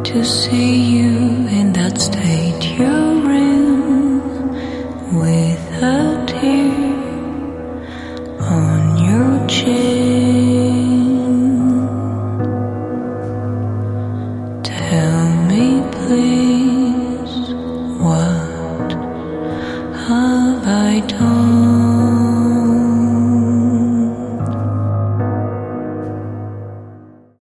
to see you in that state you're in, with a tear on your chin. Tell me please, what have I done?